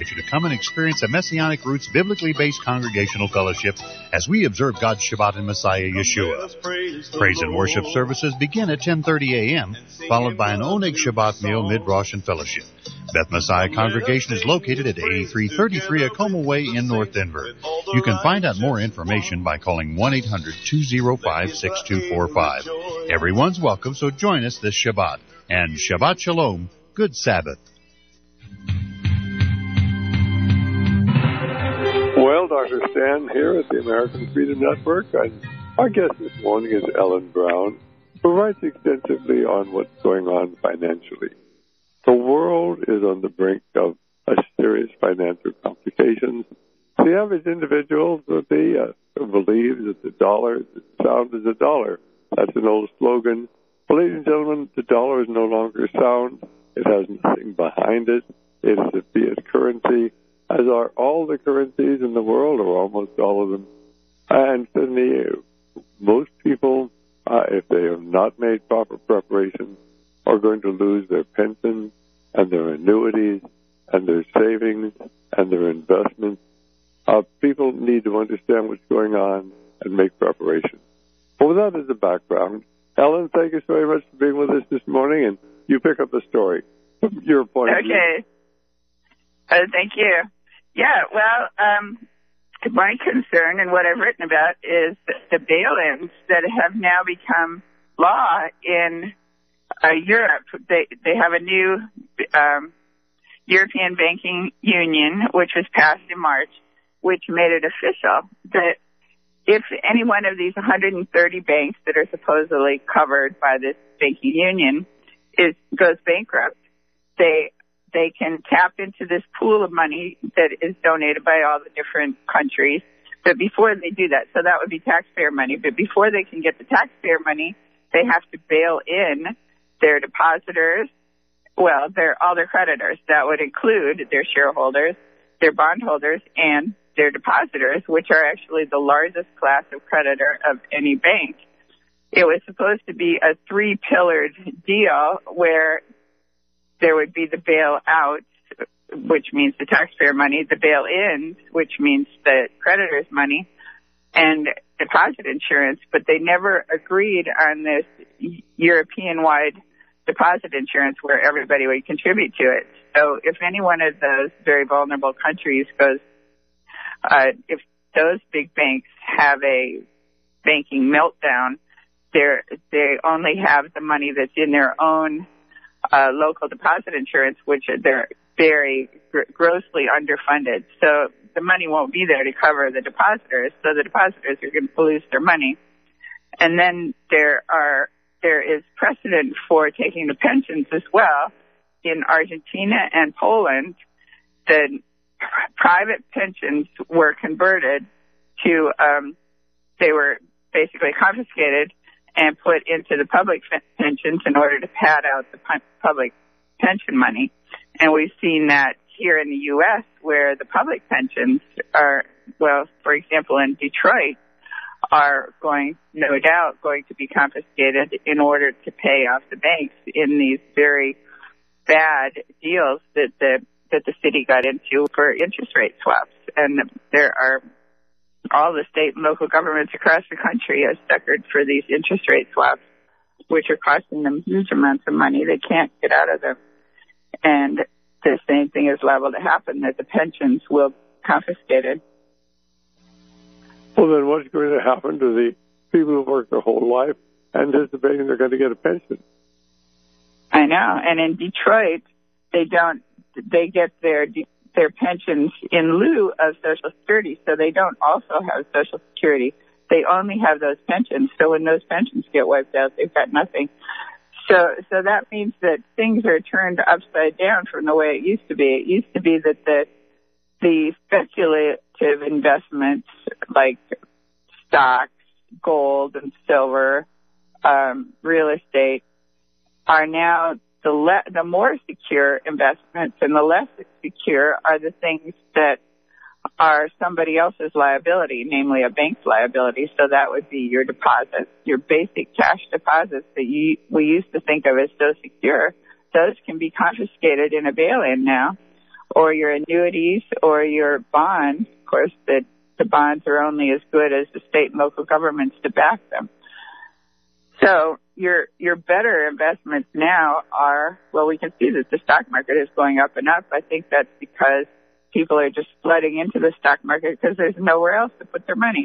invite you to come and experience a Messianic Roots biblically based congregational fellowship as we observe God's Shabbat in Messiah Yeshua. Praise and worship services begin at 10:30 a.m., followed by an Oneg Shabbat meal, mid-Rosh, and fellowship. Beth Messiah Congregation is located at 8333 Acoma Way in North Denver. You can find out more information by calling 1-800-205-6245. Everyone's welcome, so join us this Shabbat. And Shabbat Shalom, good Sabbath. Well, Dr. Stan here at the American Freedom Network, and our guest this morning is Ellen Brown, who writes extensively on what's going on financially. The world is on the brink of a serious financial complications. The average individual believes that the dollar is as sound as a dollar. That's an old slogan. Well, ladies and gentlemen, the dollar is no longer sound. It has nothing behind it. It is a fiat currency, as are all the currencies in the world, or almost all of them. And certainly, most people, if they have not made proper preparations, are going to lose their pensions and their annuities and their savings and their investments. People need to understand what's going on and make preparations. Well, with that as a background, Ellen, thank you so very much for being with us this morning, and you pick up the story from your point of view. Okay. Thank you. Yeah, well, my concern and what I've written about is the bail-ins that have now become law in Europe. They have a new European Banking Union, which was passed in March, which made it official that if any one of these 130 banks that are supposedly covered by this banking union goes bankrupt, they can tap into this pool of money that is donated by all the different countries. But before they do that, so that would be taxpayer money, but before they can get the taxpayer money, they have to bail in their depositors, all their creditors. That would include their shareholders, their bondholders, and their depositors, which are actually the largest class of creditor of any bank. It was supposed to be a three-pillared deal where there would be the bailout, which means the taxpayer money, the bail-in, which means the creditor's money, and deposit insurance, but they never agreed on this European-wide deposit insurance where everybody would contribute to it. So if any one of those very vulnerable countries goes, if those big banks have a banking meltdown, they only have the money that's in their own local deposit insurance, which they're very grossly underfunded. So the money won't be there to cover the depositors. So the depositors are going to lose their money. And then there is precedent for taking the pensions as well. In Argentina and Poland, the private pensions were converted to, they were basically confiscated and put into the public pensions in order to pad out the public pension money. And we've seen that here in the U.S. where the public pensions are, for example, in Detroit, are no doubt going to be confiscated in order to pay off the banks in these very bad deals that the city got into for interest rate swaps. And there are all the state and local governments across the country are suckered for these interest rate swaps, which are costing them huge amounts of money. They can't get out of them. And the same thing is liable to happen, that the pensions will be confiscated. Well, then what's going to happen to the people who work their whole life anticipating they're going to get a pension? I know. And in Detroit, they get their pensions in lieu of Social Security, so they don't also have Social Security. They only have those pensions. So when those pensions get wiped out, they've got nothing. So that means that things are turned upside down from the way it used to be. It used to be that the speculative investments like stocks, gold and silver, real estate are now the more secure investments, and the less secure are the things that are somebody else's liability, namely a bank's liability. So that would be your deposits, your basic cash deposits that we used to think of as so secure. Those can be confiscated in a bail-in now, or your annuities or your bonds. Of course, the bonds are only as good as the state and local governments to back them. So your better investments now are, well, we can see that the stock market is going up and up. I think that's because people are just flooding into the stock market because there's nowhere else to put their money.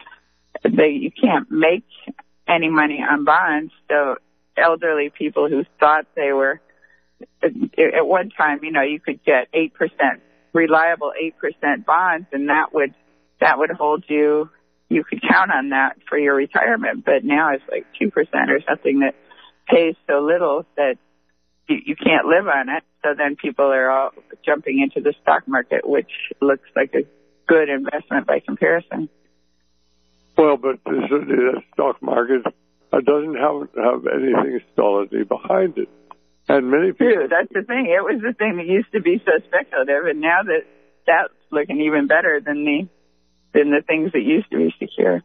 You can't make any money on bonds. So elderly people who thought they were, at one time, you could get 8%, reliable 8% bonds, and that would hold you. You could count on that for your retirement, but now it's like 2% or something that pays so little that you can't live on it. So then people are all jumping into the stock market, which looks like a good investment by comparison. Well, but certainly the stock market doesn't have anything solidly behind it. And many people... True, that's the thing. It was the thing that used to be so speculative, and now that's looking even better than the things that used to be secure.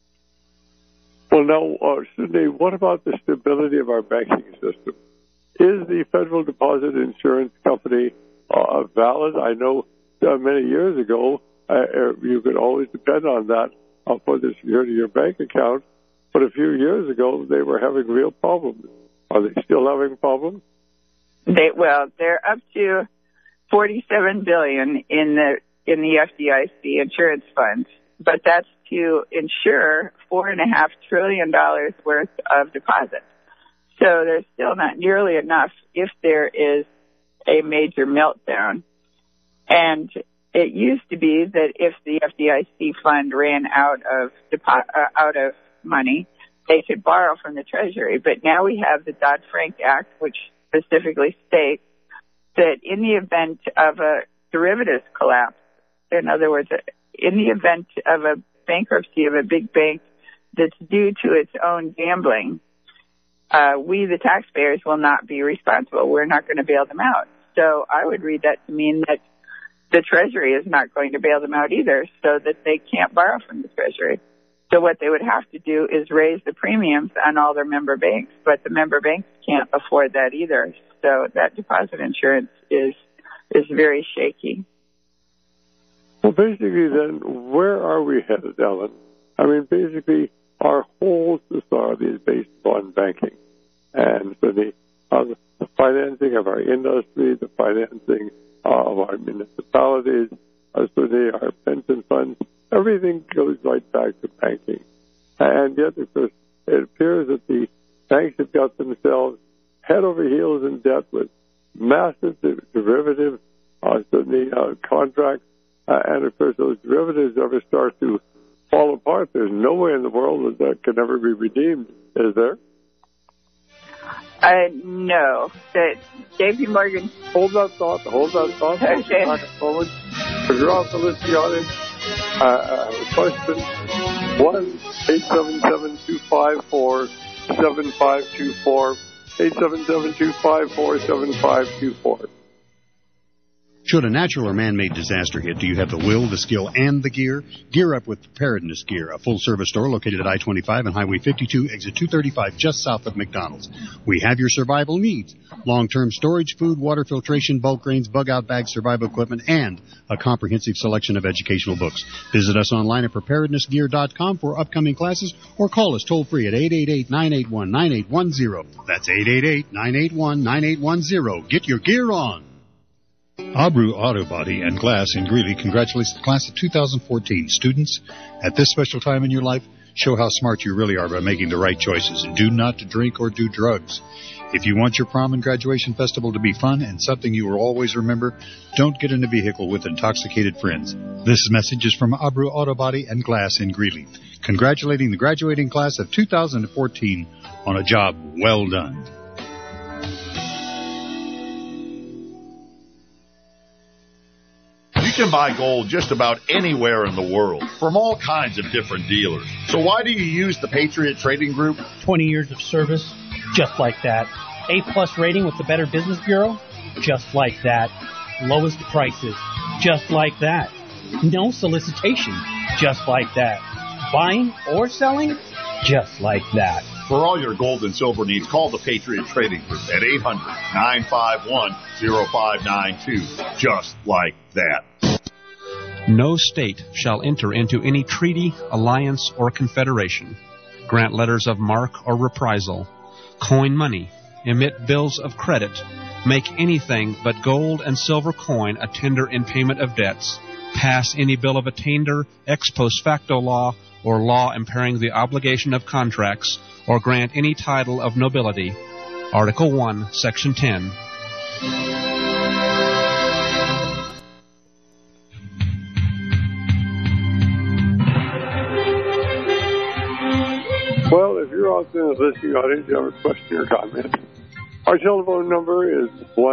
Well, now, Sydney, what about the stability of our banking system? Is the Federal Deposit Insurance Company valid? I know many years ago you could always depend on that for the security of your bank account, but a few years ago they were having real problems. Are they still having problems? They're up to $47 billion in the FDIC insurance funds, but that's to insure $4.5 trillion worth of deposits. So there's still not nearly enough if there is a major meltdown. And it used to be that if the FDIC fund ran out of money, they could borrow from the Treasury. But now we have the Dodd-Frank Act, which specifically states that in the event of a derivatives collapse, in other words, in the event of a bankruptcy of a big bank that's due to its own gambling, we, the taxpayers, will not be responsible. We're not going to bail them out. So I would read that to mean that the Treasury is not going to bail them out either, so that they can't borrow from the Treasury. So what they would have to do is raise the premiums on all their member banks, but the member banks can't afford that either. So that deposit insurance is very shaky. Well, basically then, where are we headed, Ellen? I mean, basically, our whole society is based on banking. And so the financing of our industry, the financing of our municipalities, our pension funds, everything goes right back to banking. And yet, of course, it appears that the banks have got themselves head over heels in debt with massive derivative contracts. And, of course, those derivatives ever start to fall apart. There's no way in the world that can ever be redeemed, is there? No. J.P. Morgan. Hold that thought. Okay. If you're off the list, the audience, question 1-877-254-7524. 877-254-7524. Should a natural or man-made disaster hit, do you have the will, the skill, and the gear? Gear up with Preparedness Gear, a full-service store located at I-25 and Highway 52, exit 235, just south of McDonald's. We have your survival needs: long-term storage, food, water filtration, bulk grains, bug-out bags, survival equipment, and a comprehensive selection of educational books. Visit us online at preparednessgear.com for upcoming classes, or call us toll-free at 888-981-9810. That's 888-981-9810. Get your gear on. Abreu Auto Body and Glass in Greeley congratulates the class of 2014. Students, at this special time in your life, show how smart you really are by making the right choices, and do not to drink or do drugs. If you want your prom and graduation festival to be fun and something you will always remember, don't get in a vehicle with intoxicated friends. This message is from Abreu Auto Body and Glass in Greeley, congratulating the graduating class of 2014 on a job well done. You can buy gold just about anywhere in the world from all kinds of different dealers. So why do you use the Patriot Trading Group? 20 years of service, just like that. A-plus rating with the Better Business Bureau, just like that. Lowest prices, just like that. No solicitation, just like that. Buying or selling, just like that. For all your gold and silver needs, call the Patriot Trading Group at 0592. Just like that. No state shall enter into any treaty, alliance, or confederation, grant letters of marque or reprisal, coin money, emit bills of credit, make anything but gold and silver coin a tender in payment of debts, pass any bill of attainder, ex post facto law, or law impairing the obligation of contracts, or grant any title of nobility. Article 1, Section 10. Well, if you're out there in the listening audience, you have a question or comment, our telephone number is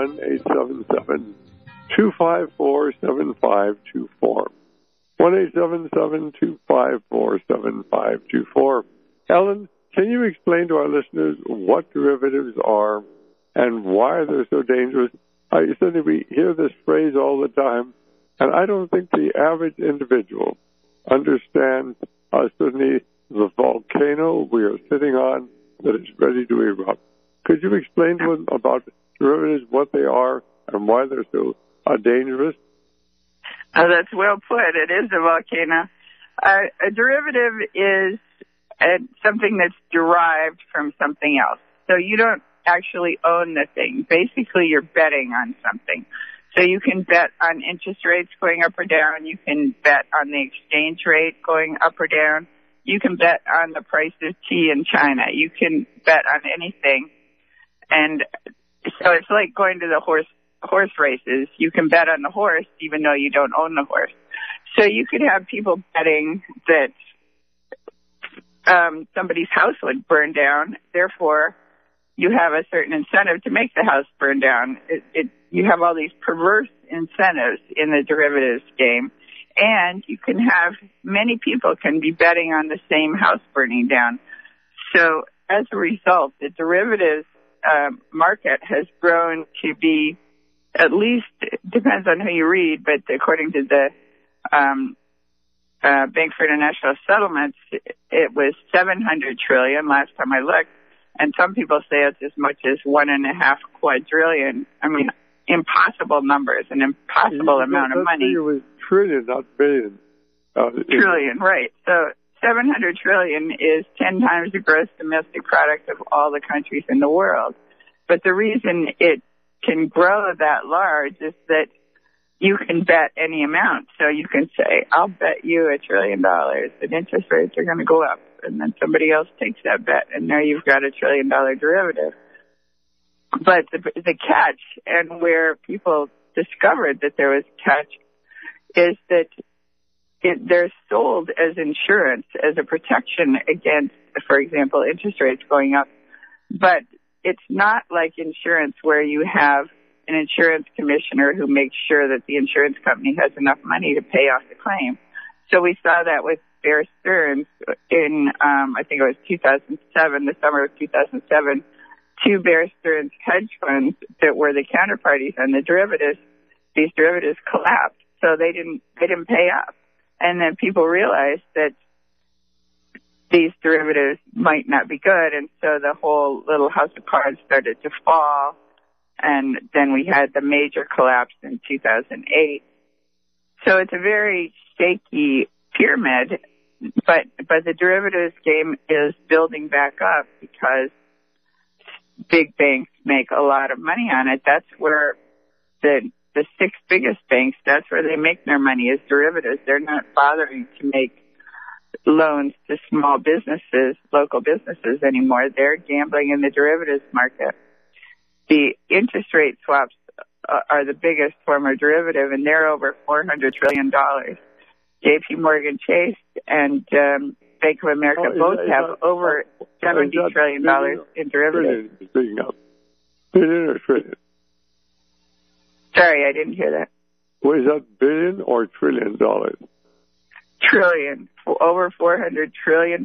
1-877-254-7524. 1-877-254-7524. Ellen, can you explain to our listeners what derivatives are and why they're so dangerous? Certainly we hear this phrase all the time, and I don't think the average individual understands certainly the volcano we are sitting on that is ready to erupt. Could you explain to them about derivatives, what they are, and why they're so dangerous? That's well put. It is a volcano. A derivative is something that's derived from something else. So you don't actually own the thing. Basically, you're betting on something. So you can bet on interest rates going up or down. You can bet on the exchange rate going up or down. You can bet on the price of tea in China. You can bet on anything. And so it's like going to the horse races. You can bet on the horse even though you don't own the horse. So you could have people betting that somebody's house would burn down. Therefore, you have a certain incentive to make the house burn down. You have all these perverse incentives in the derivatives game. And you can have many people can be betting on the same house burning down. So as a result, the derivatives market has grown to be, at least, depends on who you read, but according to the Bank for International Settlements, it was $700 trillion last time I looked. And some people say it's as much as 1.5 quadrillion. I mean, impossible numbers, an impossible amount of money. It was trillion, not billion. Trillion, right. So 700 trillion is 10 times the gross domestic product of all the countries in the world. But the reason it can grow that large is that you can bet any amount. So you can say, I'll bet you $1 trillion that interest rates are going to go up. And then somebody else takes that bet, and now you've got $1 trillion derivative. But the catch, and where people discovered that there was a catch, is that they're sold as insurance, as a protection against, for example, interest rates going up. But it's not like insurance where you have an insurance commissioner who makes sure that the insurance company has enough money to pay off the claim. So we saw that with Bear Stearns in, I think it was 2007, the summer of 2007, 2 Bear Stearns hedge funds that were the counterparties on the derivatives, these derivatives collapsed. So they didn't pay up. And then people realized that these derivatives might not be good. And so the whole little house of cards started to fall. And then we had the major collapse in 2008. So it's a very shaky pyramid, but the derivatives game is building back up because big banks make a lot of money on it. That's where the 6 biggest banks, that's where they make their money, is derivatives. They're not bothering to make loans to small businesses, local businesses anymore. They're gambling in the derivatives market. The interest rate swaps are the biggest form of derivative, and they're over $400 trillion. J.P. Morgan Chase and Bank of America both have over $70 trillion in derivatives. Billion or trillion? Sorry, I didn't hear that. What is that, billion or $1 trillion? Trillion. Over $400 trillion.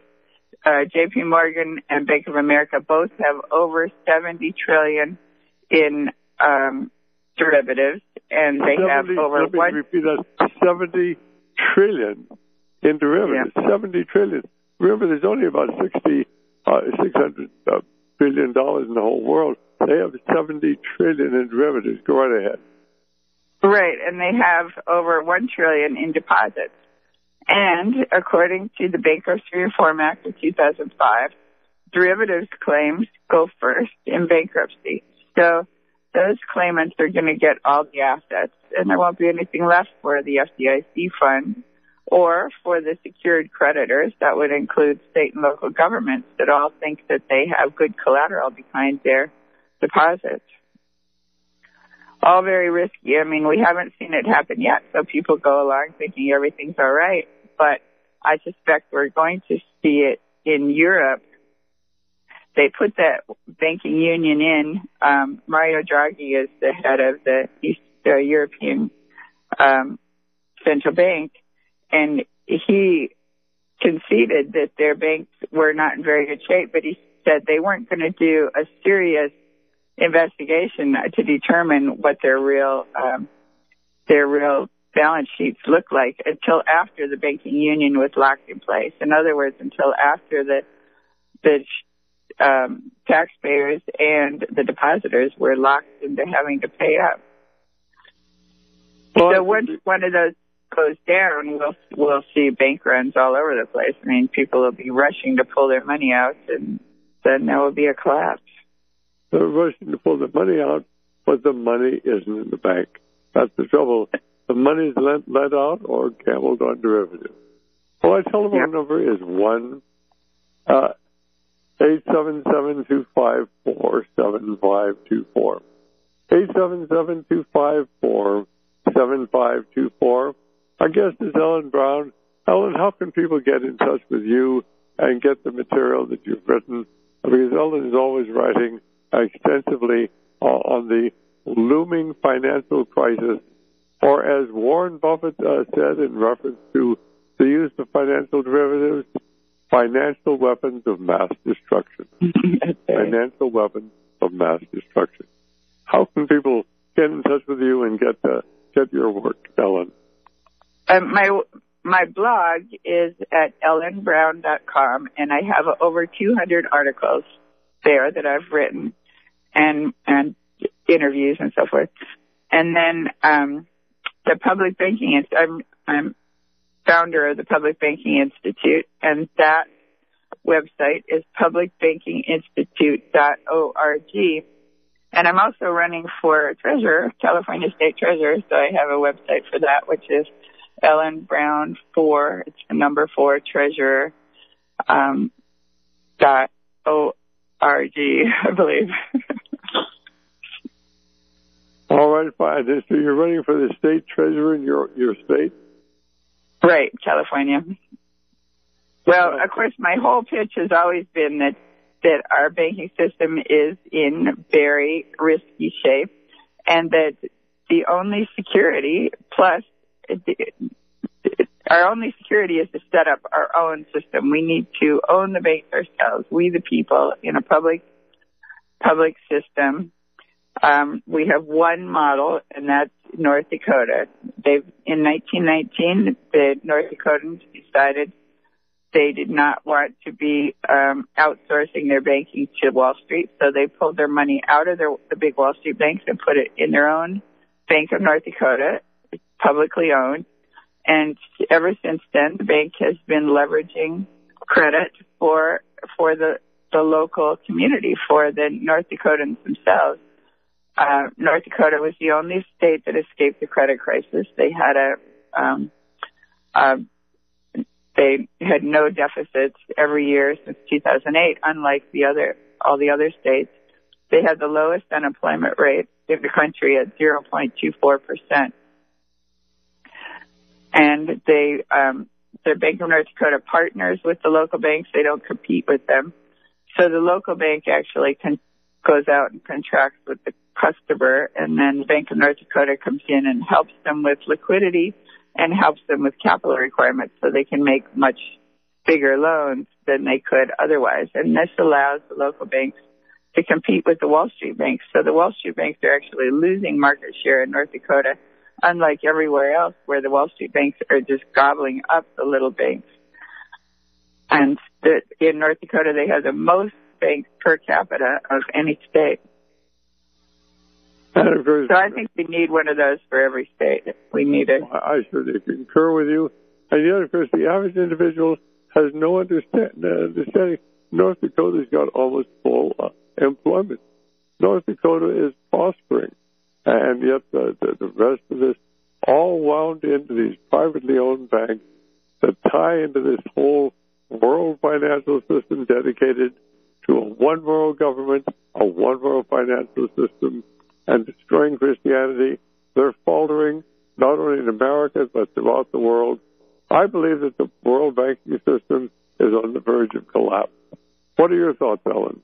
J.P. Morgan and Bank of America both have over $70 trillion in derivatives, and they have over let me repeat that, $70 trillion in derivatives. Yeah. $70 trillion. Remember, there's only about $600 billion in the whole world. They have $70 trillion in derivatives. Go right ahead. Right, and they have over $1 trillion in deposits. And according to the Bankruptcy Reform Act of 2005, derivatives claims go first in bankruptcy. So those claimants are going to get all the assets, and there won't be anything left for the FDIC fund or for the secured creditors. That would include state and local governments that all think that they have good collateral behind their deposits. All very risky. I mean, we haven't seen it happen yet, so people go along thinking everything's all right. But I suspect we're going to see it in Europe. They put that banking union in. Mario Draghi is the head of the European Central Bank, and he conceded that their banks were not in very good shape, but he said they weren't going to do a serious investigation to determine what their real balance sheets look like until after the banking union was locked in place. In other words, until after the taxpayers and the depositors were locked into having to pay up. Well, so once one of those goes down, we'll see bank runs all over the place. I mean, people will be rushing to pull their money out, and then there will be a collapse. They're rushing to pull the money out, but the money isn't in the bank. That's the trouble. The money is let out or gambled on derivatives. Well, our telephone number is 877-254-7524. 877-254-7524. Our guest is Ellen Brown. Ellen, how can people get in touch with you and get the material that you've written? Because Ellen is always writing extensively on the looming financial crisis, or as Warren Buffett said in reference to the use of financial derivatives, financial weapons of mass destruction. Financial weapons of mass destruction. How can people get in touch with you and get your work, Ellen? My blog is at ellenbrown.com, and I have over 200 articles there that I've written and interviews and so forth. And then the Public Banking I'm founder of the Public Banking Institute, and that website is publicbankinginstitute.org. And I'm also running for treasurer, California State Treasurer, so I have a website for that, which is Ellen Brown 4, it's the number 4, treasurer, .org, I believe. All right, fine. So you're running for the state treasurer in your state? Right, California. Well, of course, my whole pitch has always been that our banking system is in very risky shape, and that the only security our only security is to set up our own system. We need to own the banks ourselves, we the people, in a public system. We have one model, and that's North Dakota. In 1919, the North Dakotans decided they did not want to be outsourcing their banking to Wall Street, so they pulled their money out of the big Wall Street banks and put it in their own Bank of North Dakota. It's publicly owned, and ever since then, the bank has been leveraging credit for the local community, for the North Dakotans themselves. North Dakota was the only state that escaped the credit crisis. They had they had no deficits every year since 2008, unlike all the other states. They had the lowest unemployment rate in the country at 0.24%. And the Bank of North Dakota partners with the local banks. They don't compete with them. So the local bank actually goes out and contracts with the customer, and then the Bank of North Dakota comes in and helps them with liquidity and helps them with capital requirements so they can make much bigger loans than they could otherwise. And this allows the local banks to compete with the Wall Street banks. So the Wall Street banks are actually losing market share in North Dakota, unlike everywhere else where the Wall Street banks are just gobbling up the little banks. And in North Dakota, they have the most banks per capita of any state. And of course, So I think we need one of those for every state. We need it. I certainly concur with you. And yet, of course, the average individual has no understanding. North Dakota's got almost full employment. North Dakota is prospering. And yet the rest of this all wound into these privately owned banks that tie into this whole world financial system dedicated to a one world government, a one world financial system, and destroying Christianity. They're faltering not only in America but throughout the world. I believe that the world banking system is on the verge of collapse. What are your thoughts, Ellen?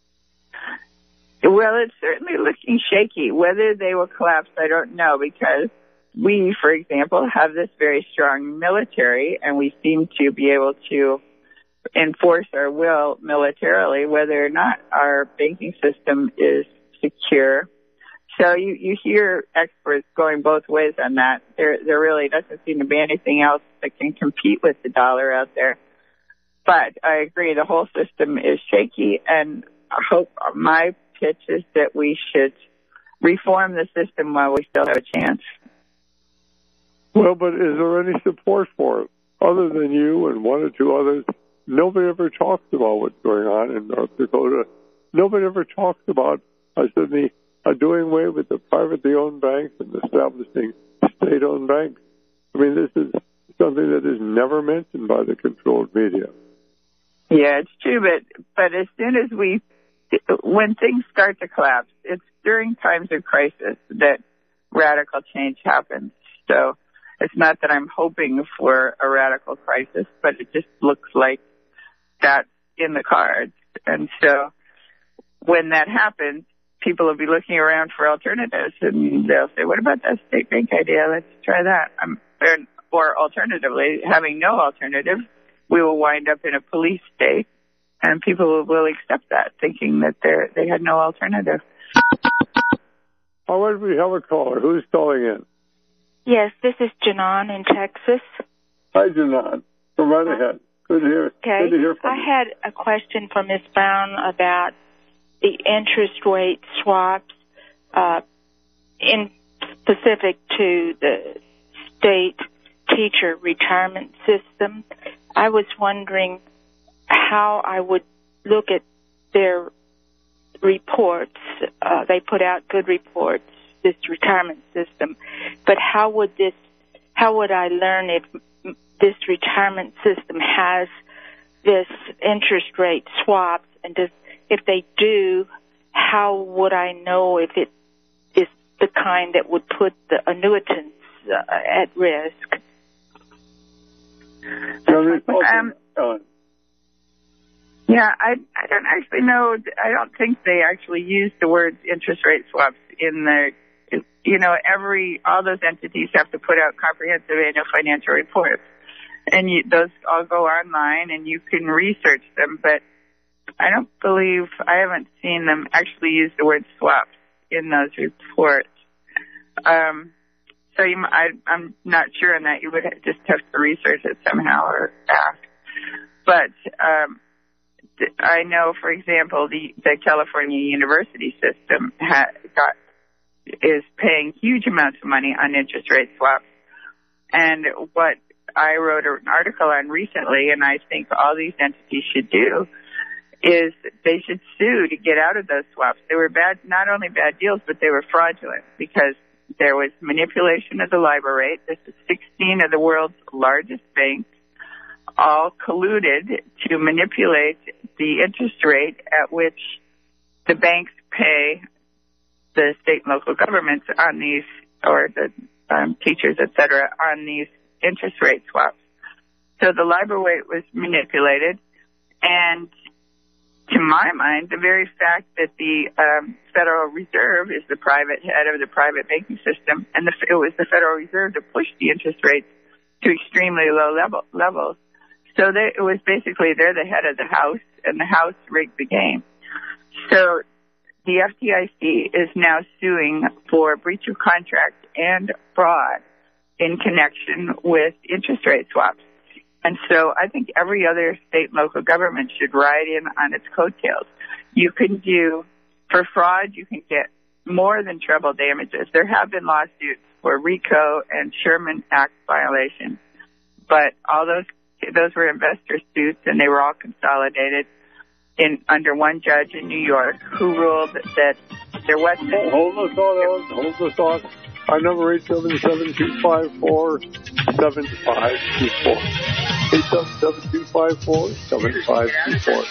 Well, it's certainly looking shaky. Whether they will collapse, I don't know, because we, for example, have this very strong military, and we seem to be able to enforce our will militarily, whether or not our banking system is secure. So you hear experts going both ways on that. There really doesn't seem to be anything else that can compete with the dollar out there. But I agree, the whole system is shaky, and I hope my pitch is that we should reform the system while we still have a chance. Well, but is there any support for it? Other than you and one or two others, nobody ever talks about what's going on in North Dakota. Nobody ever talks about suddenly doing away with the privately owned banks and establishing state-owned banks. I mean, this is something that is never mentioned by the controlled media. Yeah, it's true, but as soon as when things start to collapse, it's during times of crisis that radical change happens. So it's not that I'm hoping for a radical crisis, but it just looks like that's in the cards. And so when that happens, people will be looking around for alternatives, and they'll say, what about that state bank idea? Let's try that. Or alternatively, having no alternative, we will wind up in a police state, and people will accept that, thinking that they had no alternative. All right, we have a caller. Who's calling in? Yes, this is Janan in Texas. Hi, Janan. Go right ahead. Good to hear. Okay. Good to hear from I you. had a question for Ms. Brown about the interest rate swaps, in specific to the state teacher retirement system. I was wondering how I would look at their reports. They put out good reports, this retirement system, but how would I learn if this retirement system has this interest rate swaps, and if they do, how would I know if it is the kind that would put the annuitants at risk? Yeah, I don't actually know. I don't think they actually use the words interest rate swaps in the, all those entities have to put out comprehensive annual financial reports. And those all go online and you can research them, but I haven't seen them actually use the word swaps in those reports. So I'm not sure on that. You would just have to research it somehow or ask. But I know, for example, the California university system is paying huge amounts of money on interest rate swaps. And what I wrote an article on recently, and I think all these entities should do, is they should sue to get out of those swaps. They were not only bad deals, but they were fraudulent because there was manipulation of the LIBOR rate. This is 16 of the world's largest banks all colluded to manipulate the interest rate at which the banks pay the state and local governments on these, or the teachers, et cetera, on these interest rate swaps. So the LIBOR rate was manipulated, and to my mind, the very fact that the Federal Reserve is the private head of the private banking system, and it was the Federal Reserve that pushed the interest rates to extremely low levels. So it was basically they're the head of the house, and the house rigged the game. So the FDIC is now suing for breach of contract and fraud in connection with interest rate swaps. And so I think every other state and local government should ride in on its coattails. You can do, for fraud, you can get more than treble damages. There have been lawsuits for RICO and Sherman Act violations, but all those were investor suits, and they were all consolidated under one judge in New York who ruled that there was... Hold the thought. Our number 877-254-7524. 877-254-7524.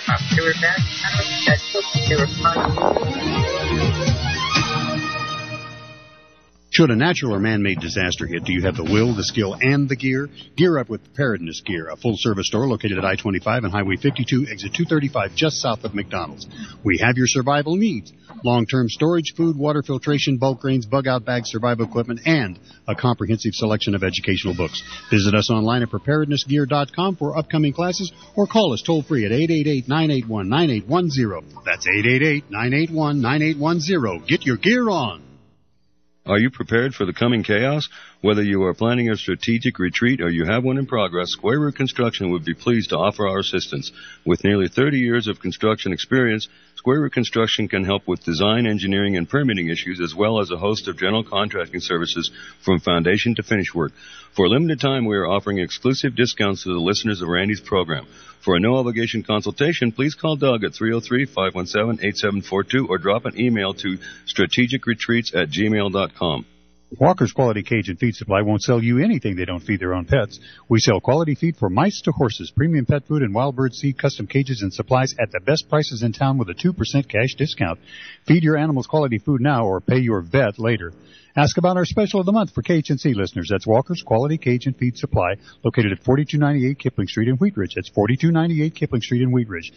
Should a natural or man-made disaster hit, do you have the will, the skill, and the gear? Gear up with Preparedness Gear, a full-service store located at I-25 and Highway 52, exit 235, just south of McDonald's. We have your survival needs. Long-term storage, food, water filtration, bulk grains, bug-out bags, survival equipment, and a comprehensive selection of educational books. Visit us online at preparednessgear.com for upcoming classes or call us toll-free at 888-981-9810. That's 888-981-9810. Get your gear on. Are you prepared for the coming chaos? Whether you are planning a strategic retreat or you have one in progress, Square Root Construction would be pleased to offer our assistance. With nearly 30 years of construction experience, Square Root Construction can help with design, engineering, and permitting issues, as well as a host of general contracting services from foundation to finish work. For a limited time, we are offering exclusive discounts to the listeners of Randy's program. For a no-obligation consultation, please call Doug at 303-517-8742 or drop an email to strategicretreats@gmail.com. Walker's Quality Cage and Feed Supply won't sell you anything they don't feed their own pets. We sell quality feed for mice to horses, premium pet food, and wild bird seed, custom cages and supplies at the best prices in town with a 2% cash discount. Feed your animals quality food now or pay your vet later. Ask about our special of the month for K&C listeners. That's Walker's Quality Cage and Feed Supply, located at 4298 Kipling Street in Wheat Ridge. That's 4298 Kipling Street in Wheat Ridge.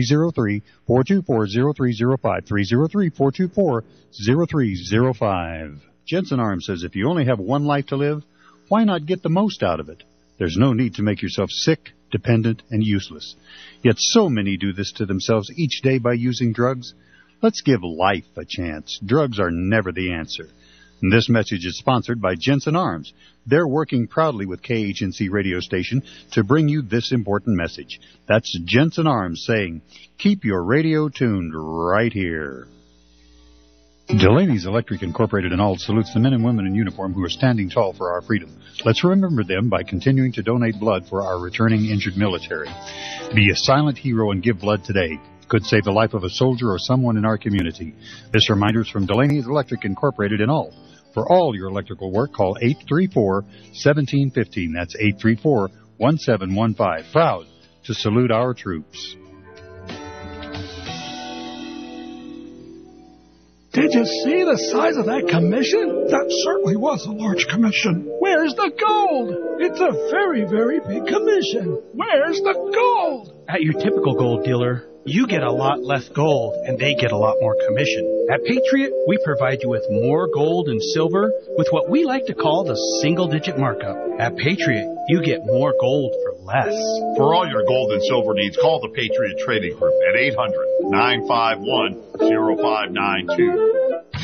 303-424-0305. 303-424-0305. Jensen Arms says if you only have one life to live, why not get the most out of it? There's no need to make yourself sick, dependent, and useless. Yet so many do this to themselves each day by using drugs. Let's give life a chance. Drugs are never the answer. And this message is sponsored by Jensen Arms. They're working proudly with KHNC radio station to bring you this important message. That's Jensen Arms saying, keep your radio tuned right here. Delaney's Electric Incorporated in Auld salutes the men and women in uniform who are standing tall for our freedom. Let's remember them by continuing to donate blood for our returning injured military. Be a silent hero and give blood today. Could save the life of a soldier or someone in our community. This reminder is from Delaney's Electric Incorporated in Auld. For all your electrical work, call 834-1715. That's 834-1715. Proud to salute our troops. Did you see the size of that commission? That certainly was a large commission. Where's the gold? It's a very, very big commission. Where's the gold? At your typical gold dealer, you get a lot less gold, and they get a lot more commission. At Patriot, we provide you with more gold and silver with what we like to call the single-digit markup. At Patriot, you get more gold for less. For all your gold and silver needs, call the Patriot Trading Group at 800-951-0592.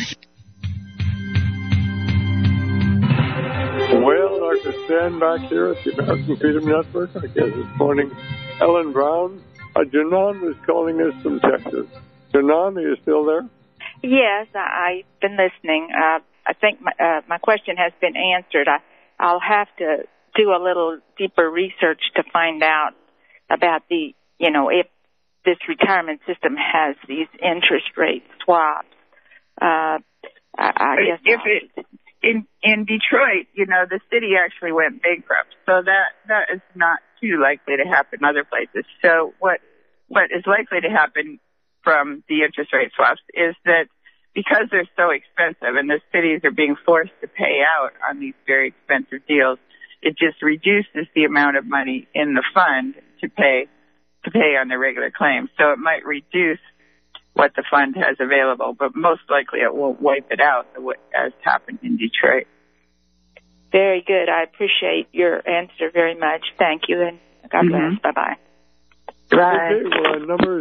Well, Dr. Stan back here at the American Freedom Network. I guess this morning, Ellen Brown. Janan was calling us from Texas. Janan, are you still there? Yes, I've been listening. I think my question has been answered. I'll have to do a little deeper research to find out about if this retirement system has these interest rate swaps. I guess in Detroit, the city actually went bankrupt, so that is not too likely to happen other places. So what is likely to happen from the interest rate swaps is that because they're so expensive and the cities are being forced to pay out on these very expensive deals, it just reduces the amount of money in the fund to pay on their regular claims. So it might reduce what the fund has available, but most likely it won't wipe it out as happened in Detroit. Very good. I appreciate your answer very much. Thank you, and God bless. Bye-bye. Bye. Okay, well, our number is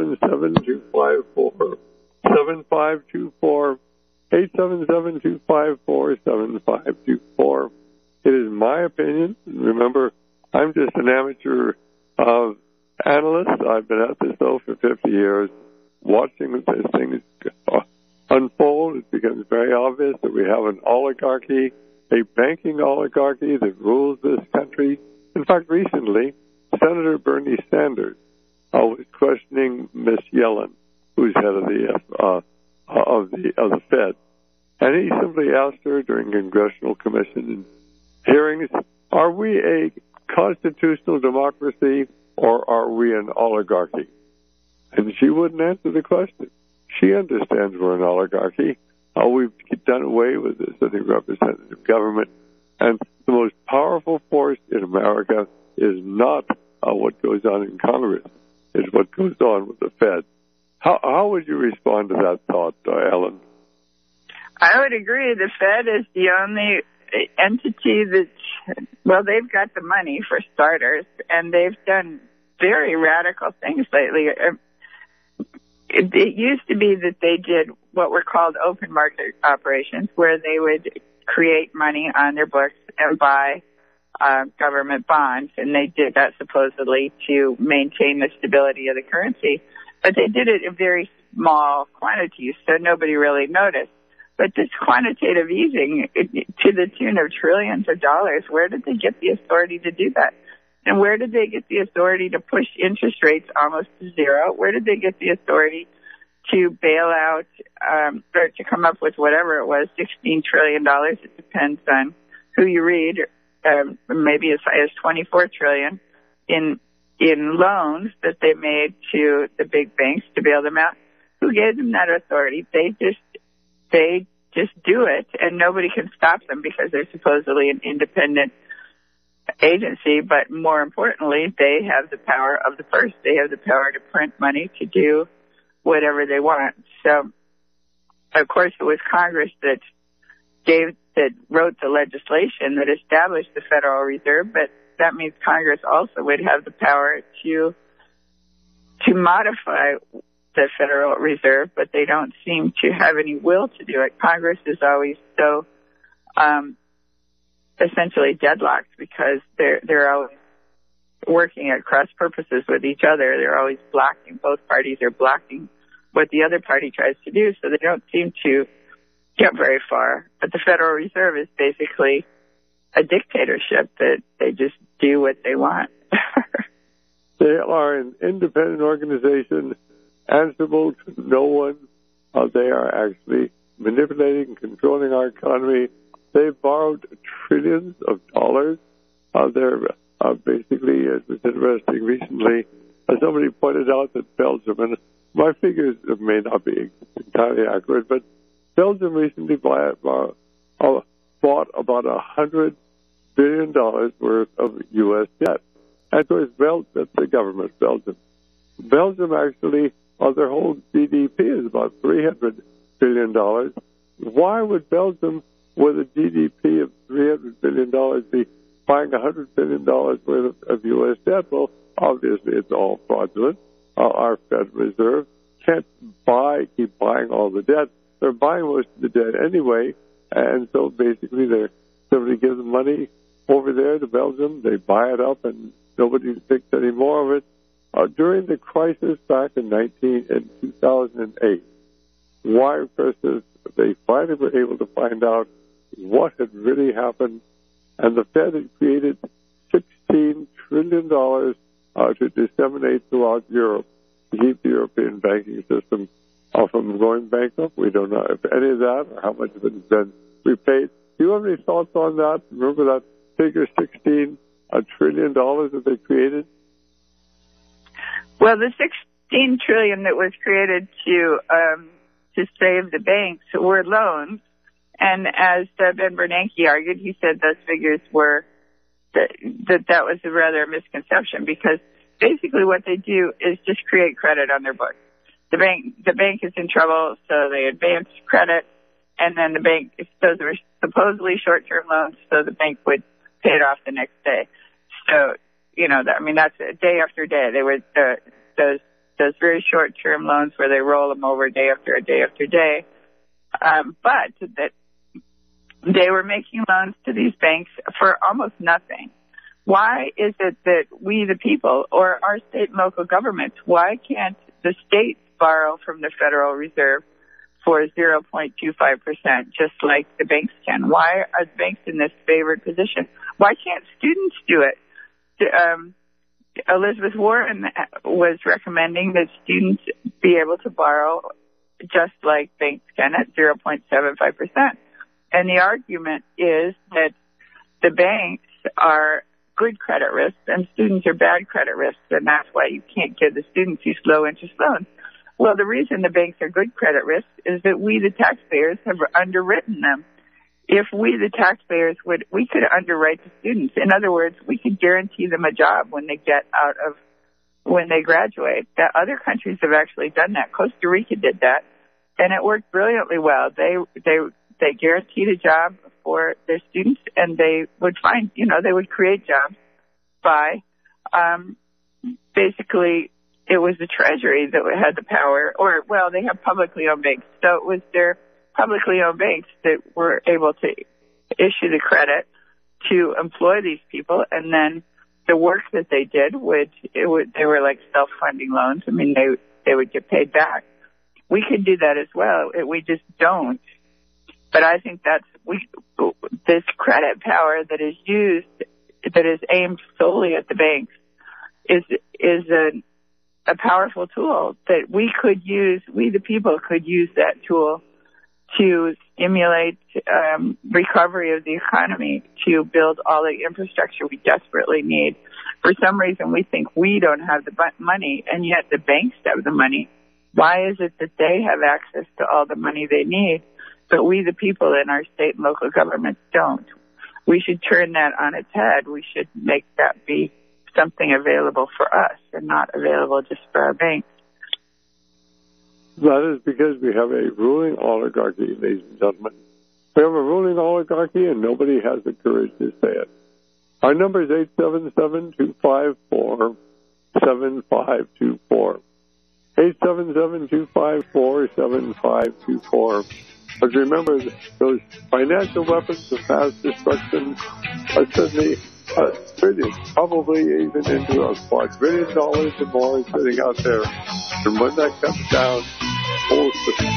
877-254-7524. 877-254-7524. It is my opinion. Remember, I'm just an amateur analyst. I've been at this, though, for 50 years, watching this thing unfold, it becomes very obvious that we have an oligarchy, a banking oligarchy that rules this country. In fact, recently, Senator Bernie Sanders was questioning Miss Yellen, who's head of the Fed, and he simply asked her during congressional commission hearings, "Are we a constitutional democracy or are we an oligarchy?" And she wouldn't answer the question. She understands we're an oligarchy. We've done away with the sitting representative government, and the most powerful force in America is not what goes on in Congress. It's what goes on with the Fed. How would you respond to that thought, Ellen? I would agree. The Fed is the only entity that, well, they've got the money for starters, and they've done very radical things lately. It used to be that they did what were called open market operations, where they would create money on their books and buy government bonds, and they did that supposedly to maintain the stability of the currency. But they did it in very small quantities, so nobody really noticed. But this quantitative easing, to the tune of trillions of dollars, where did they get the authority to do that? And where did they get the authority to push interest rates almost to zero? Where did they get the authority to bail out or to come up with whatever it was, $16 trillion? It depends on who you read. Maybe as high as $24 trillion in loans that they made to the big banks to bail them out. Who gave them that authority? They just do it, and nobody can stop them because they're supposedly an independent agency. But more importantly, they have the power of the purse. They have the power to print money to do whatever they want. So, of course, it was Congress that wrote the legislation that established the Federal Reserve, but that means Congress also would have the power to modify the Federal Reserve, but they don't seem to have any will to do it. Congress is always so essentially deadlocked because they're always working at cross purposes with each other. They're always blocking. Both parties are blocking what the other party tries to do, so they don't seem to get very far. But the Federal Reserve is basically a dictatorship that they just do what they want. They are an independent organization, answerable to no one. They are actually manipulating and controlling our economy. They've borrowed trillions of dollars. They're basically, it was interesting recently, somebody pointed out that Belgium, and my figures may not be entirely accurate, but Belgium recently bought about $100 billion worth of U.S. debt. And so that's the government of Belgium. Belgium actually, their whole GDP is about $300 billion. Why would Belgium, with a GDP of $300 billion, be buying $100 billion worth of U.S. debt? Well, obviously it's all fraudulent. Our Federal Reserve can't keep buying all the debt. They're buying most of the debt anyway, and so basically somebody gives them money over there to Belgium, they buy it up, and nobody thinks any more of it. During the crisis back in 2008, wire presses, they finally were able to find out what had really happened, and the Fed had created $16 trillion to disseminate throughout Europe to keep the European banking system from going bankrupt. We don't know if any of that or how much of it has been repaid. Do you have any thoughts on that? Remember that figure, $16 trillion that they created? Well, the $16 trillion that was created to save the banks were loans, and as Ben Bernanke argued, he said those figures were that was a rather misconception, because basically what they do is just create credit on their books. The bank is in trouble, so they advance credit, and then the bank, those were supposedly short-term loans, so the bank would pay it off the next day. So, that's day after day. They were those very short-term loans where they roll them over day after day after day. But that they were making loans to these banks for almost nothing. Why is it that we, the people, or our state and local governments, why can't the states borrow from the Federal Reserve for 0.25%, just like the banks can. Why are the banks in this favored position? Why can't students do it? Elizabeth Warren was recommending that students be able to borrow just like banks can at 0.75%. And the argument is that the banks are good credit risks and students are bad credit risks, and that's why you can't give the students these low-interest loans. Well, the reason the banks are good credit risks is that we, the taxpayers, have underwritten them. If we, the taxpayers, we could underwrite the students. In other words, we could guarantee them a job when they when they graduate. That other countries have actually done that. Costa Rica did that, and it worked brilliantly well. They guaranteed a job for their students, and they would they would create jobs by, basically, it was the Treasury that had the power, they have publicly owned banks. So it was their publicly owned banks that were able to issue the credit to employ these people, and then the work that they did they were like self-funding loans. I mean, they would get paid back. We could do that as well. We just don't. But I think this credit power that is used, that is aimed solely at the banks, is a powerful tool that we the people could use that tool to stimulate recovery of the economy, to build all the infrastructure we desperately need. For some reason, we think we don't have the money, and yet the banks have the money. Why is it that they have access to all the money they need, but we, the people in our state and local governments, don't? We should turn that on its head. We should make that be something available for us and not available just for our banks. That is because we have a ruling oligarchy, ladies and gentlemen. We have a ruling oligarchy, and nobody has the courage to say it. Our number is 877-254-7524. 877-254-7524. But remember, those financial weapons of mass destruction are suddenly trillions, probably even into a quadrillion dollars or more sitting out there. And when that comes down, whole system.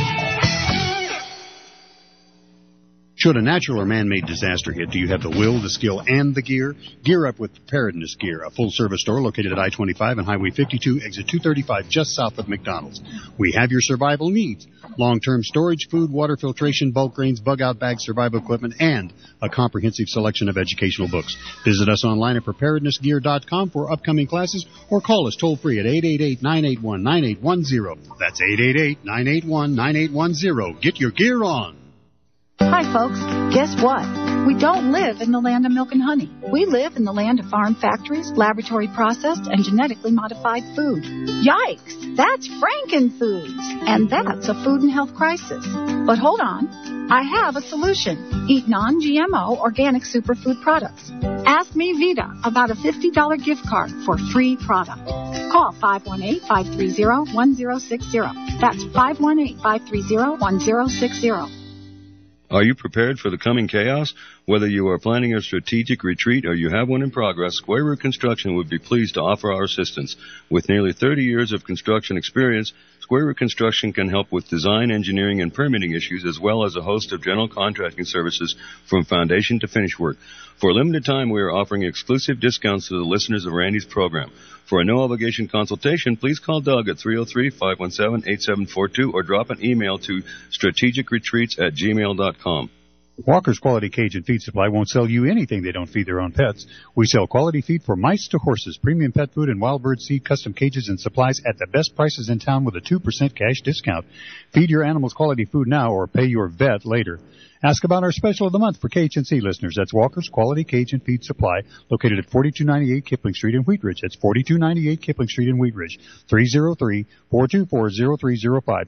Should a natural or man-made disaster hit, do you have the will, the skill, and the gear? Gear up with Preparedness Gear, a full-service store located at I-25 and Highway 52, exit 235, just south of McDonald's. We have your survival needs: long-term storage, food, water filtration, bulk grains, bug-out bags, survival equipment, and a comprehensive selection of educational books. Visit us online at preparednessgear.com for upcoming classes, or call us toll-free at 888-981-9810. That's 888-981-9810. Get your gear on. Hi, folks. Guess what? We don't live in the land of milk and honey. We live in the land of farm factories, laboratory processed, and genetically modified food. Yikes! That's Frankenfoods! And that's a food and health crisis. But hold on. I have a solution. Eat non-GMO organic superfood products. Ask me, Vita, about a $50 gift card for free product. Call 518-530-1060. That's 518-530-1060. Are you prepared for the coming chaos? Whether you are planning a strategic retreat or you have one in progress, Square Root Construction would be pleased to offer our assistance. With nearly 30 years of construction experience, Square Root Construction can help with design, engineering, and permitting issues, as well as a host of general contracting services from foundation to finish work. For a limited time, we are offering exclusive discounts to the listeners of Randy's program. For a no-obligation consultation, please call Doug at 303-517-8742 or drop an email to strategicretreats@gmail.com. Walker's Quality Cajun Feed Supply won't sell you anything they don't feed their own pets. We sell quality feed for mice to horses, premium pet food, and wild bird seed, custom cages and supplies at the best prices in town with a 2% cash discount. Feed your animals quality food now or pay your vet later. Ask about our special of the month for KHNC listeners. That's Walker's Quality Cajun Feed Supply, located at 4298 Kipling Street in Wheat Ridge. That's 4298 Kipling Street in Wheat Ridge. 303-424-0305.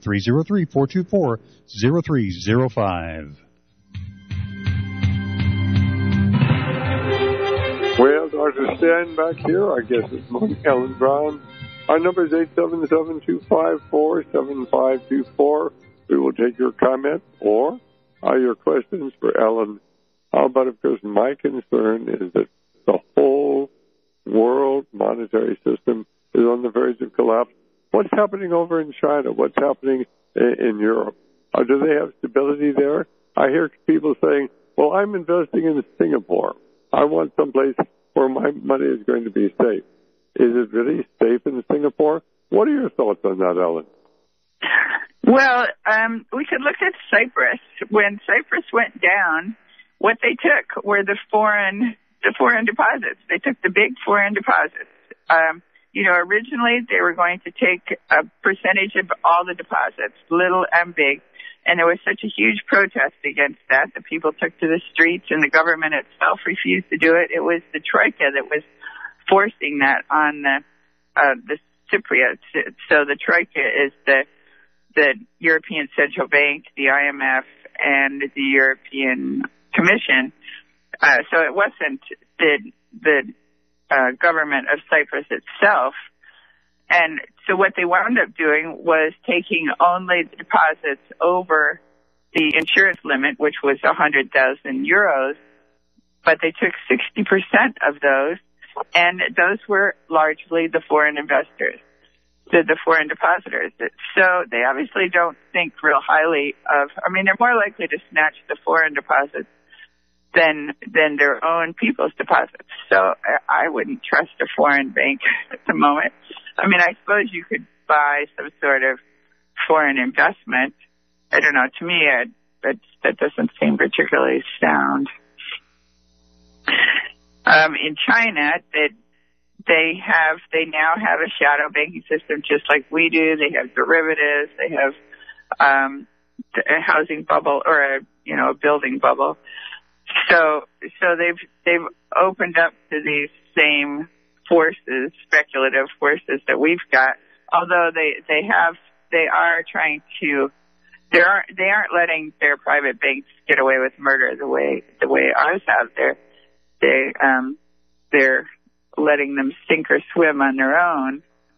303-424-0305. Well, Dr. Stan back here. Our guest is Ellen Brown. Our number is 877-254-7524. We will take your comment or your questions for Ellen. But, of course, my concern is that the whole world monetary system is on the verge of collapse. what's happening over in China? What's happening in Europe? Do they have stability there? I hear people saying, well, I'm investing in Singapore. I want someplace where my money is going to be safe. Is it really safe in Singapore? What are your thoughts on that, Ellen? Well, we could look at Cyprus. When Cyprus went down, what they took were the foreign deposits. They took the big foreign deposits. Originally they were going to take a percentage of all the deposits, little and big. And there was such a huge protest against that people took to the streets, and the government itself refused to do it. It was the Troika that was forcing that on the Cypriots. So the Troika is the European Central Bank, the IMF, and the European Commission. So it wasn't the government of Cyprus itself. And so what they wound up doing was taking only the deposits over the insurance limit, which was 100,000 euros, but they took 60% of those, and those were largely the foreign investors, the foreign depositors. So they obviously don't think real highly of, they're more likely to snatch the foreign deposits than their own people's deposits. So I wouldn't trust a foreign bank at the moment. I suppose you could buy some sort of foreign investment. I don't know. To me, that doesn't seem particularly sound. In China, they now have a shadow banking system just like we do. They have derivatives. They have a housing bubble or a building bubble. So they've opened up to these same forces, speculative forces that we've got. Although they aren't letting their private banks get away with murder the way ours have. They're letting them sink or swim on their own.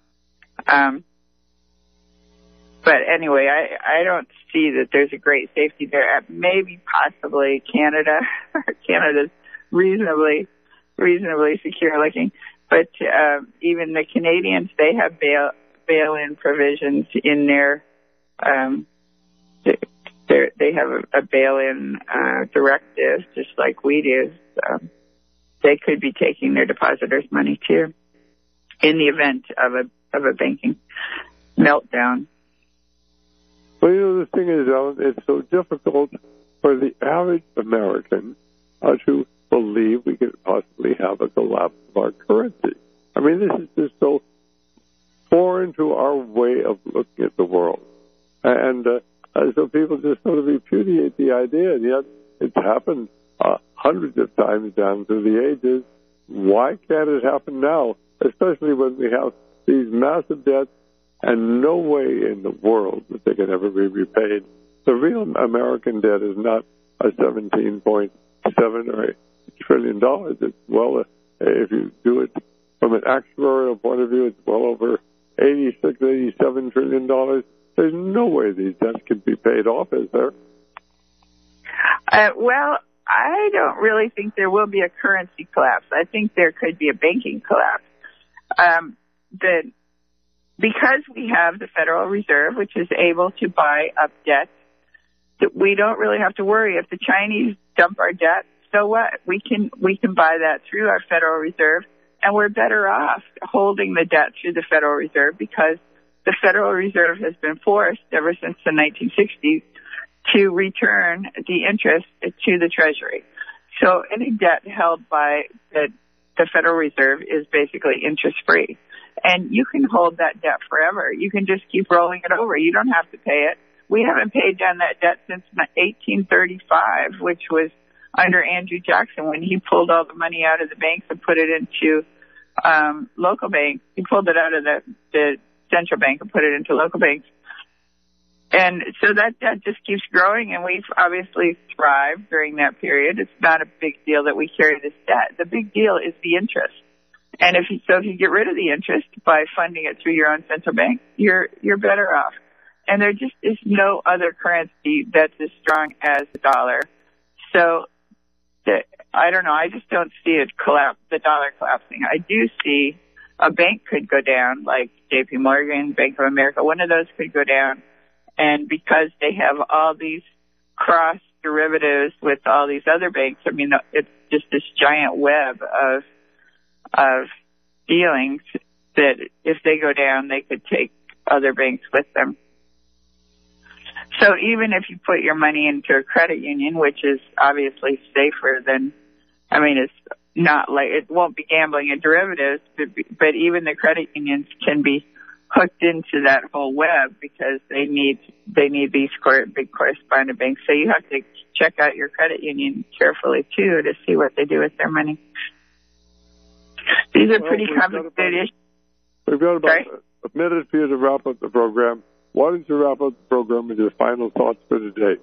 But anyway, I don't see that there's a great safety there. Maybe possibly Canada. Canada's reasonably secure looking. But even the Canadians, they have bail-in provisions in their they have a bail-in directive, just like we do. They could be taking their depositors' money too, in the event of a banking meltdown. Well, the thing is, Ellen, it's so difficult for the average American to believe we could possibly have a collapse of our currency. This is just so foreign to our way of looking at the world. And so people just sort of repudiate the idea, and yet it's happened hundreds of times down through the ages. Why can't it happen now, especially when we have these massive debts and no way in the world that they can ever be repaid? The real American debt is not a $17.7 or $8 trillion. It's if you do it from an actuarial point of view, it's well over $86, $87 trillion. There's no way these debts can be paid off, is there? Well, I don't really think there will be a currency collapse. I think there could be a banking collapse. Because we have the Federal Reserve, which is able to buy up debt, we don't really have to worry. If the Chinese dump our debt, so what? We can buy that through our Federal Reserve, and we're better off holding the debt through the Federal Reserve because the Federal Reserve has been forced ever since the 1960s to return the interest to the Treasury. So any debt held by the Federal Reserve is basically interest-free. And you can hold that debt forever. You can just keep rolling it over. You don't have to pay it. We haven't paid down that debt since 1835, which was under Andrew Jackson when he pulled all the money out of the banks and put it into local banks. He pulled it out of the central bank and put it into local banks. And so that debt just keeps growing, and we've obviously thrived during that period. It's not a big deal that we carry this debt. The big deal is the interest. And if you get rid of the interest by funding it through your own central bank, you're better off. And there just is no other currency that's as strong as the dollar. So I don't know. I just don't see the dollar collapsing. I do see a bank could go down, like J.P. Morgan, Bank of America. One of those could go down. And because they have all these cross derivatives with all these other banks, I mean, it's just this giant web of dealings that if they go down, they could take other banks with them. So even if you put your money into a credit union, which is obviously safer than, I mean, it's not like, it won't be gambling in derivatives, but even the credit unions can be hooked into that whole web because they need these big correspondent banks. So you have to check out your credit union carefully too to see what they do with their money. These are pretty complicated issues. We've got about a minute for you to wrap up the program. Why don't you wrap up the program with your final thoughts for today?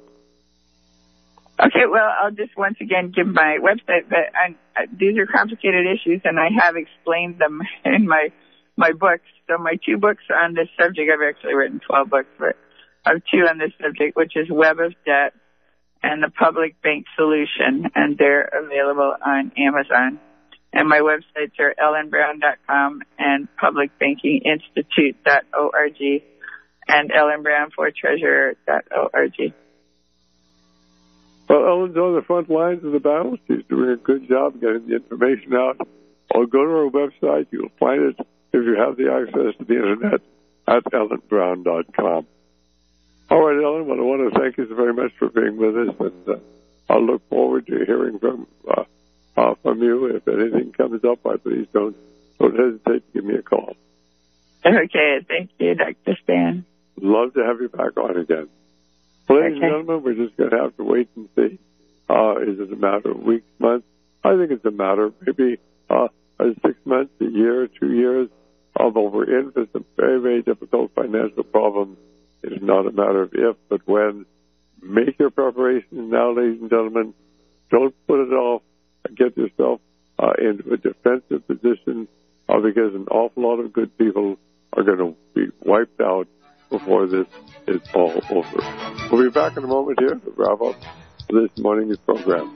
Okay, well, I'll just once again give my website, but these are complicated issues, and I have explained them in my books. So my 2 books on this subject, I've actually written 12 books, but I have 2 on this subject, which is Web of Debt and the Public Bank Solution, and they're available on Amazon. And my websites are ellenbrown.com and publicbankinginstitute.org and ellenbrown4treasurer.org. Well, Ellen's on the front lines of the battle. She's doing a good job getting the information out. Or go to our website. You'll find it if you have the access to the Internet at ellenbrown.com. All right, Ellen, well, I want to thank you so very much for being with us, and I'll look forward to hearing from you. If anything comes up, please don't hesitate to give me a call. Okay, thank you, Dr. Stan. Love to have you back on again. Ladies and gentlemen, we're just going to have to wait and see. Is it a matter of weeks, months? I think it's a matter of maybe 6 months, a year, 2 years. Although we're in for some very, very difficult financial problems, it is not a matter of if, but when. Make your preparations now, ladies and gentlemen. Don't put it off. Get yourself into a defensive position because an awful lot of good people are going to be wiped out before this is all over. We'll be back in a moment here to wrap up this morning's program.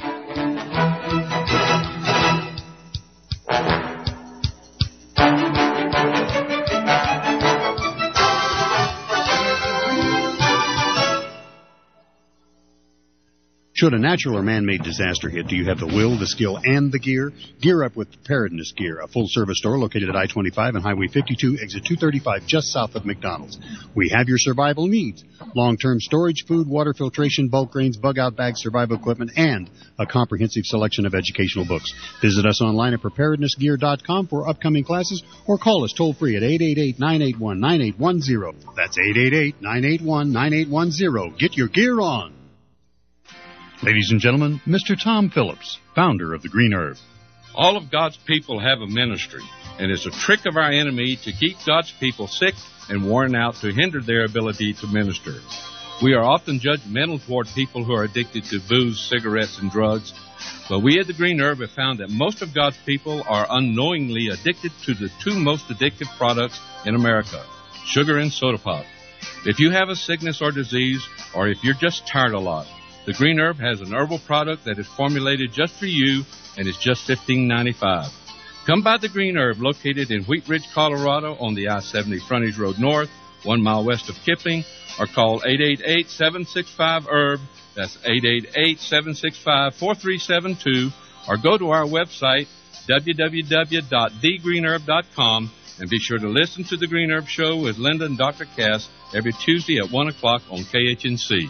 Should a natural or man-made disaster hit, do you have the will, the skill, and the gear? Gear up with Preparedness Gear, a full-service store located at I-25 and Highway 52, exit 235, just south of McDonald's. We have your survival needs: long-term storage, food, water filtration, bulk grains, bug-out bags, survival equipment, and a comprehensive selection of educational books. Visit us online at preparednessgear.com for upcoming classes, or call us toll-free at 888-981-9810. That's 888-981-9810. Get your gear on. Ladies and gentlemen, Mr. Tom Phillips, founder of the Green Herb. All of God's people have a ministry, and it's a trick of our enemy to keep God's people sick and worn out to hinder their ability to minister. We are often judgmental toward people who are addicted to booze, cigarettes, and drugs, but we at the Green Herb have found that most of God's people are unknowingly addicted to the 2 most addictive products in America, sugar and soda pop. If you have a sickness or disease, or if you're just tired a lot, the Green Herb has an herbal product that is formulated just for you, and it's just $15.95. Come by the Green Herb, located in Wheat Ridge, Colorado, on the I-70 Frontage Road North, 1 mile west of Kipling, or call 888-765-HERB. That's 888-765-4372, or go to our website, www.thegreenherb.com, and be sure to listen to the Green Herb Show with Linda and Dr. Cass every Tuesday at 1 o'clock on KHNC.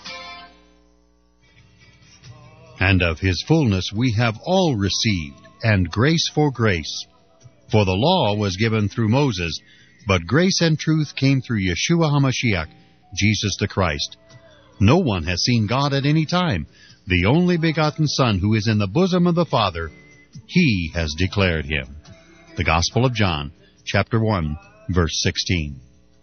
And of his fullness we have all received, and grace for grace. For the law was given through Moses, but grace and truth came through Yeshua HaMashiach, Jesus the Christ. No one has seen God at any time. The only begotten Son, who is in the bosom of the Father, He has declared Him. The Gospel of John, chapter 1, verse 16.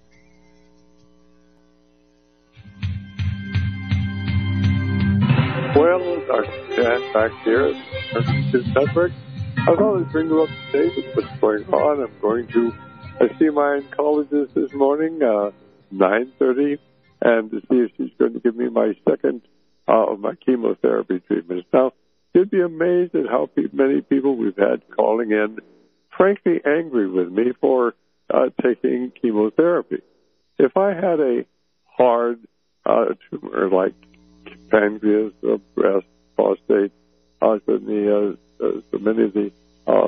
Well, Dr. Dan back here at the Network. I thought I'd bring you up to date with what's going on. I'm going to see my oncologist this morning, 9:30, and to see if she's going to give me my second of my chemotherapy treatments. Now, you'd be amazed at how many people we've had calling in frankly angry with me for taking chemotherapy. If I had a hard tumor like pancreas, or breast, prostate, so many of the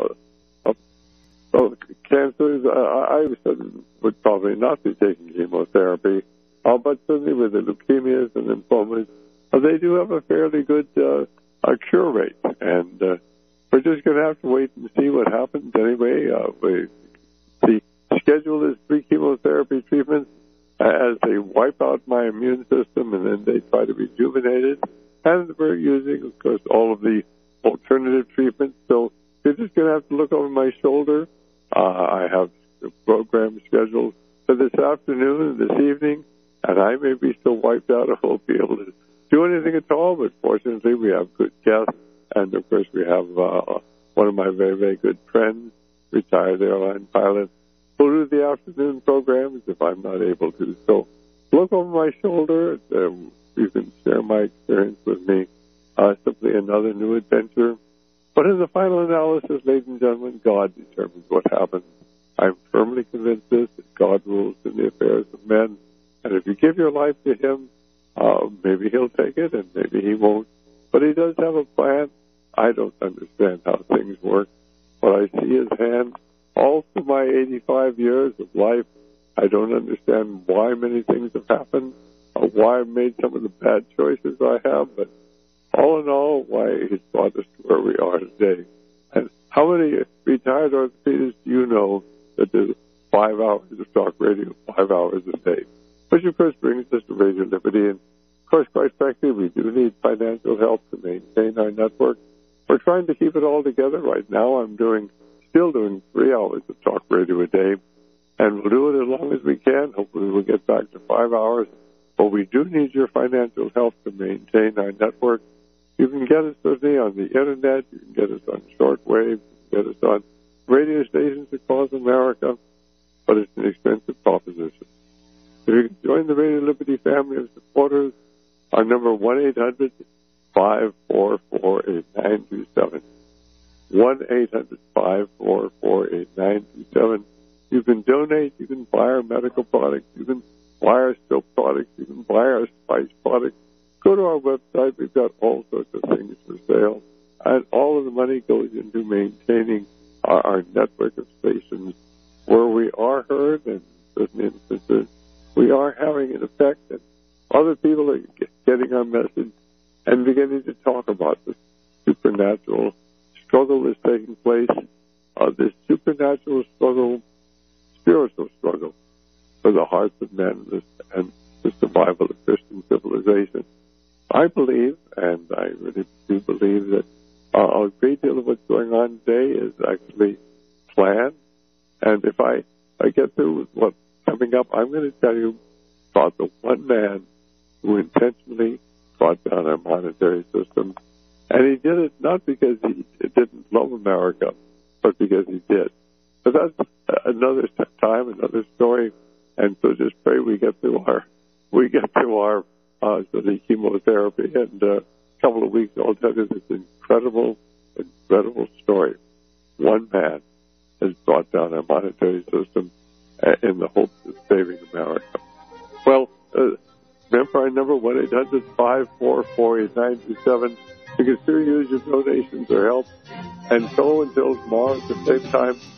cancers, I would probably not be taking chemotherapy. But certainly with the leukemias and lymphomas, they do have a fairly good cure rate. And we're just going to have to wait and see what happens anyway. The schedule is 3 chemotherapy treatments as they wipe out my immune system, and then they try to rejuvenate it. And we're using, of course, all of the alternative treatments. So you're just going to have to look over my shoulder. I have a program scheduled for this afternoon and this evening, and I may be still wiped out. I won't be able to do anything at all, but fortunately we have good guests. And, of course, we have one of my very, very good friends, retired airline pilot, who do the afternoon programs if I'm not able to. So look over my shoulder. You can share my experience with me. Simply another new adventure. But in the final analysis, ladies and gentlemen, God determines what happens. I'm firmly convinced that God rules in the affairs of men. And if you give your life to Him, maybe He'll take it and maybe He won't. But He does have a plan. I don't understand how things work, but I see His hand all through my 85 years of life. I don't understand why many things have happened, or why I've made some of the bad choices I have, but all in all, why He's brought us to where we are today. And how many retired orthopedists do you know that do 5 hours of talk radio, 5 hours a day? Which, of course, brings us to Radio Liberty. And, of course, quite frankly, we do need financial help to maintain our network. We're trying to keep it all together. Right now, I'm still doing 3 hours of talk radio a day, and we'll do it as long as we can. Hopefully, we'll get back to 5 hours. But we do need your financial help to maintain our network. You can get us certainly on the Internet. You can get us on shortwave. You can get us on radio stations across America. But it's an expensive proposition. If you can join the Radio Liberty family of supporters, our number 1-800-544-8927. 1-800-544-8927. You can donate. You can buy our medical products. You can buy our soap products. You can buy our spice products. Go to our website. We've got all sorts of things for sale. And all of the money goes into maintaining our network of stations where we are heard, and in certain instances we are having an effect, and other people are getting our message and beginning to talk about the supernatural struggle that's taking place, this supernatural struggle, spiritual struggle for the hearts of men and the survival of Christian civilization. I believe, and I really do believe, that a great deal of what's going on today is actually planned. And if I get through with what's coming up, I'm going to tell you about the one man who intentionally brought down our monetary system. And he did it not because he didn't love America, but because he did. But that's another time, another story. And so just pray we get through our the chemotherapy. And a couple of weeks, I'll tell you this incredible story. One man has brought down our monetary system in the hopes of saving America. Well, remember our number, 1-800-544-8927. You can still use your donations or help. And so until tomorrow at the same time,